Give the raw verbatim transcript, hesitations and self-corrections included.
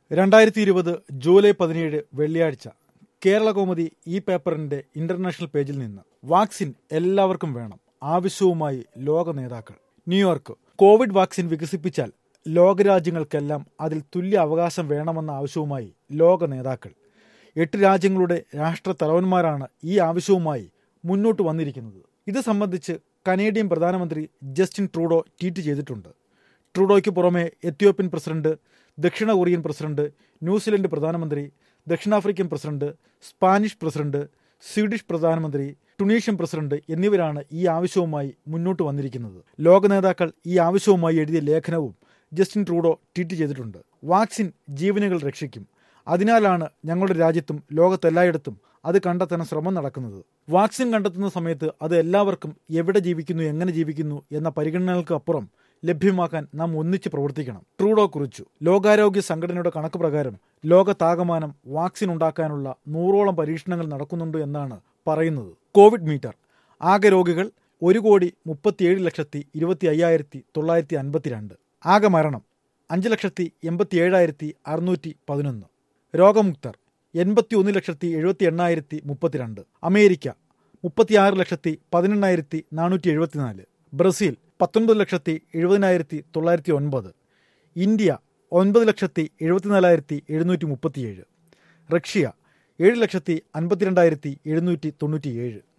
രണ്ടായിരത്തി ഇരുപത് ജൂലൈ പതിനേഴ് വെള്ളിയാഴ്ച കേരളകൗമുദി ഈ പേപ്പറിന്റെ ഇന്റർനാഷണൽ പേജിൽ നിന്ന് വാക്സിൻ എല്ലാവർക്കും വേണം, ആവശ്യവുമായി ലോക നേതാക്കൾ. ന്യൂയോർക്ക്. കോവിഡ് വാക്സിൻ വികസിപ്പിച്ചാൽ ലോകരാജ്യങ്ങൾക്കെല്ലാം അതിൽ തുല്യ അവകാശം വേണമെന്ന ആവശ്യവുമായി ലോക നേതാക്കൾ. എട്ട് രാജ്യങ്ങളുടെ രാഷ്ട്ര തലവന്മാരാണ് ഈ ആവശ്യവുമായി മുന്നോട്ട് വന്നിരിക്കുന്നത്. ഇത് സംബന്ധിച്ച് കനേഡിയൻ പ്രധാനമന്ത്രി ജസ്റ്റിൻ ട്രൂഡോ ട്വീറ്റ് ചെയ്തിട്ടുണ്ട്. ട്രൂഡോയ്ക്ക് പുറമെ എത്യോപ്യൻ പ്രസിഡന്റ്, ദക്ഷിണ കൊറിയൻ പ്രസിഡന്റ്, ന്യൂസിലൻഡ് പ്രധാനമന്ത്രി, ദക്ഷിണാഫ്രിക്കൻ പ്രസിഡന്റ്, സ്പാനിഷ് പ്രസിഡന്റ്, സ്വീഡിഷ് പ്രധാനമന്ത്രി, ടുണീഷ്യൻ പ്രസിഡന്റ് എന്നിവരാണ് ഈ ആവശ്യവുമായി മുന്നോട്ട് വന്നിരിക്കുന്നത്. ലോക നേതാക്കൾ ഈ ആവശ്യവുമായി എഴുതിയ ലേഖനവും ജസ്റ്റിൻ ട്രൂഡോ ട്വീറ്റ് ചെയ്തിട്ടുണ്ട്. വാക്സിൻ ജീവനുകൾ രക്ഷിക്കും. അതിനാലാണ് ഞങ്ങളുടെ രാജ്യത്തും ലോകത്തെല്ലായിടത്തും അത് കണ്ടെത്താൻ ശ്രമം നടക്കുന്നത്. വാക്സിൻ കണ്ടെത്തുന്ന സമയത്ത് അത് എല്ലാവർക്കും എവിടെ ജീവിക്കുന്നു, എങ്ങനെ ജീവിക്കുന്നു എന്ന പരിഗണനകൾക്ക് അപ്പുറം ലഭ്യമാക്കാൻ നാം ഒന്നിച്ച് പ്രവർത്തിക്കണം, ട്രൂഡോ കുറിച്ചു. ലോകാരോഗ്യ സംഘടനയുടെ കണക്ക് പ്രകാരം ലോകത്താകമാനം വാക്സിൻ ഉണ്ടാക്കാനുള്ള നൂറോളം പരീക്ഷണങ്ങൾ നടക്കുന്നുണ്ട് എന്നാണ് പറയുന്നത്. Covid meter. ആകെ രോഗികൾ ഒരു കോടി മുപ്പത്തിയേഴ് ലക്ഷത്തി ഇരുപത്തി അയ്യായിരത്തി തൊള്ളായിരത്തി അൻപത്തിരണ്ട്. ആകെ മരണം അഞ്ച് ലക്ഷത്തി എൺപത്തി ഏഴായിരത്തി അറുന്നൂറ്റി പതിനൊന്ന്. രോഗമുക്തർ എൺപത്തി ഒന്ന് ലക്ഷത്തി എഴുപത്തി എണ്ണായിരത്തി മുപ്പത്തിരണ്ട്. അമേരിക്ക മുപ്പത്തിയാറ് ലക്ഷത്തി പതിനെണ്ണായിരത്തി നാനൂറ്റി എഴുപത്തിനാല്. ബ്രസീൽ പത്തൊൻപത് ലക്ഷത്തി എഴുപതിനായിരത്തി തൊള്ളായിരത്തി ഒൻപത്. ഇന്ത്യ ഒൻപത് ലക്ഷത്തി എഴുപത്തിനാലായിരത്തി എഴുന്നൂറ്റി മുപ്പത്തിയേഴ്. റഷ്യ ഏഴ് ലക്ഷത്തി അൻപത്തിരണ്ടായിരത്തി എഴുന്നൂറ്റി തൊണ്ണൂറ്റിയേഴ്.